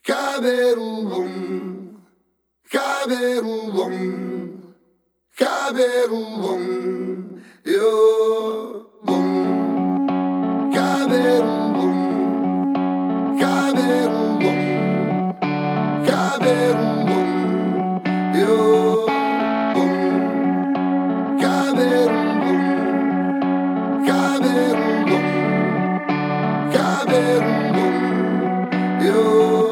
Kaberulum, kaberulum, kaberulum, yo bum. Kaberulum, kaberulum, kaberulum, yo bum. Kaberulum, kaberulum, kaberulum, yo.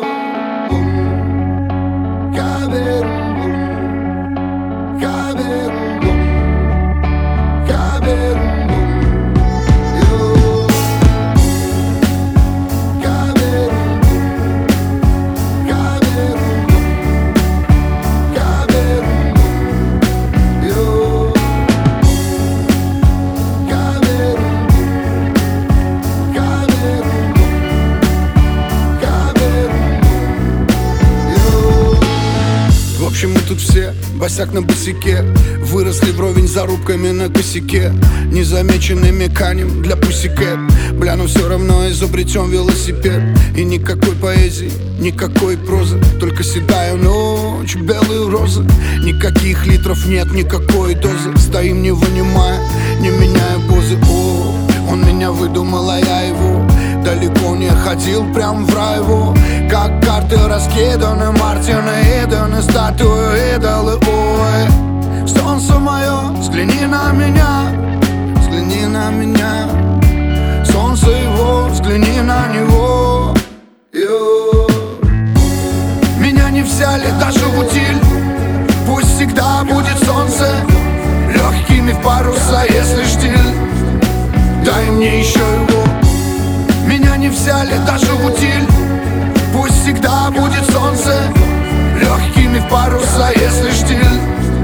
В общем, мы тут все босяк на босяке, выросли вровень зарубками на косяке, незамеченными канем для пусикэт. Бля, но все равно изобретем велосипед. И никакой поэзии, никакой прозы, только седая ночь, белые розы. Никаких литров нет, никакой дозы. Стоим не вынимая, не меняя позы. О, он меня выдумал, а я его. Далеко не ходил, прям в рай его. Как карты раскиданы, Мартины Идены, статуи, идолы, ой. Солнце мое, взгляни на меня, взгляни на меня. Солнце его, взгляни на него. Йо. Меня не взяли даже в утиль. Пусть всегда будет солнце легкими в паруса, если штиль. Дай мне еще его. Меня не взяли даже в утиль. Пусть всегда будет солнце легкими в паруса, если штиль.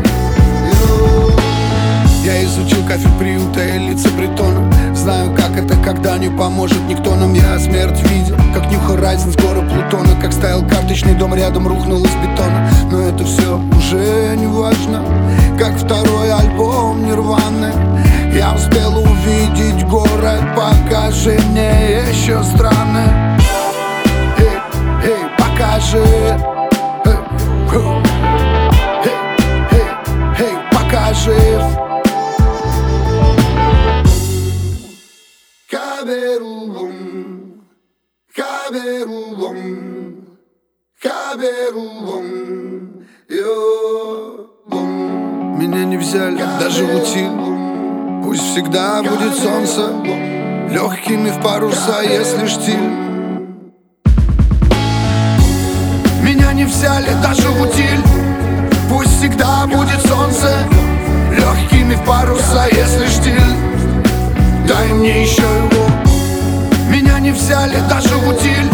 Я изучил кафель приюта и лица притона. Знаю, как это, когда не поможет никто нам. Я смерть видел, как Нью Хорайзен с горы Плутона. Как стоял карточный дом, рядом рухнул из бетона. Но это все уже не важно, как второй альбом Нирваны. Я успел увидеть город, покажи мне еще страны. Эй, эй, покажи. Эй, эй, эй, покажи. Kaberulum, kaberulum, kaberulum, yo bum. Меня не взяли даже в утиль. Пусть всегда будет солнце легкими в паруса, если штиль. Меня не взяли даже в утиль. Пусть всегда будет солнце легкими в паруса, если штиль. Дай мне еще его. Меня не взяли даже в утиль.